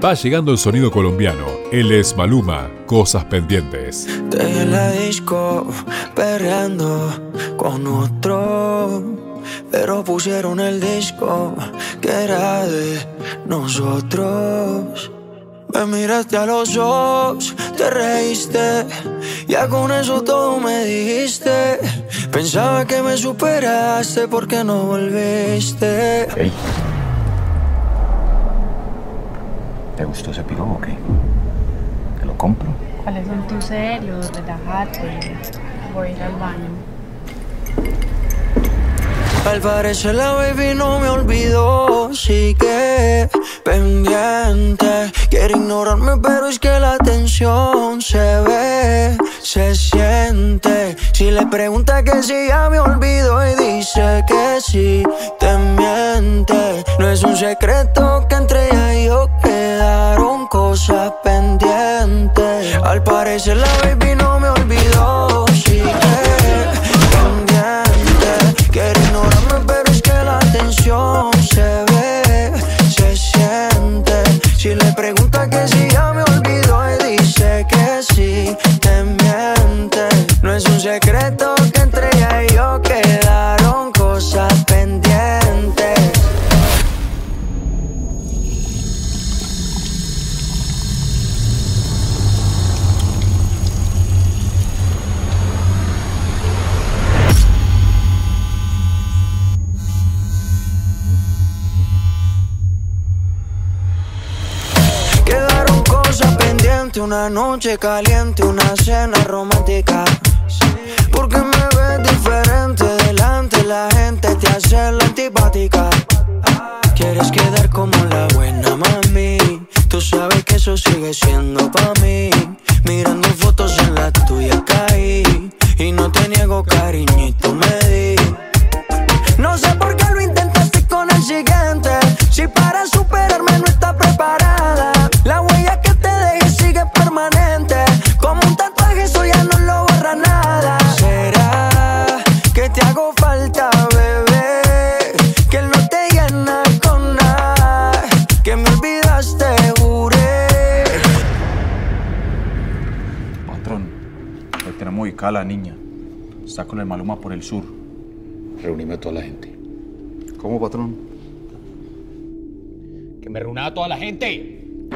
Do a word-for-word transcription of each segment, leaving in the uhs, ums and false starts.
Va llegando el sonido colombiano. Él es Maluma, Cosas Pendientes. Te en la disco, perreando con otro, pero pusieron el disco que era de nosotros. Me miraste a los ojos, te reíste, ya con eso todo me dijiste. Pensaba que me superaste porque no volviste. Hey. ¿Te gustó ese piro o qué? ¿Te lo compro? ¿Cuáles son tus celos? Relájate. Voy a ir al baño. Al parecer la baby no me olvidó, sigue pendiente. Quiere ignorarme pero es que la tensión se ve, se siente. Si le pregunta que si ya me olvidó y dice que sí, te miente. No es un secreto que entre ella y yo quedaron cosas pendientes. Al parecer la baby no me olvidó, sigue pendiente. Quiere ignorarme pero es que la tensión se ve, se siente. Si le pregunta que si ya me olvidó y dice que sí, te miente. No es un secreto que entre ella y yo quedaron cosas pendientes. Quedaron cosas pendientes, una noche caliente, una cena romántica. Porque me ves diferente delante la gente, te hace la antipática. Quieres quedar como la buena mami, tú sabes que eso sigue siendo pa' mí. Mirando fotos en la tuya caí, y no te niego cariñito me di. No sé por qué lo intentaste con el siguiente, si para superarme no estás preparada. La huella que te dejé sigue permanente, como un tatuaje eso ya no lo borra nada. ¿Será que te hago falta, bebé? Que él no te llena con nada, que me olvidaste, juré. Patrón, hoy tenemos ubicada a la niña. Está con el Maluma por el sur. Reunime a toda la gente. ¿Cómo, patrón? Que me reúna a toda la gente.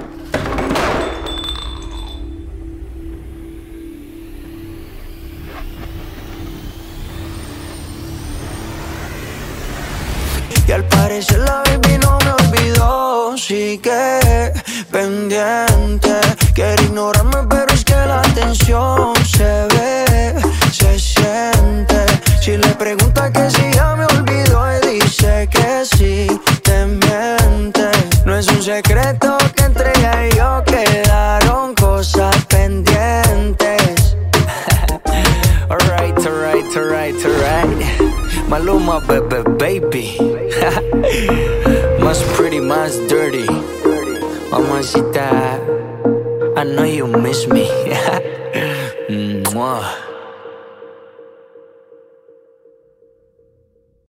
Y al parecer la baby no me olvidó, sigue pendiente. Quiere ignorarme pero es que la tensión se ve, se siente. Si le pregunta que si ya me olvidó y dice que sí, te miente. No es un secreto que entre ella y yo quedaron cosas pendientes. Alright, alright, alright, alright. Maluma, baby, baby. Más pretty, más dirty. Mamacita, I know you miss me.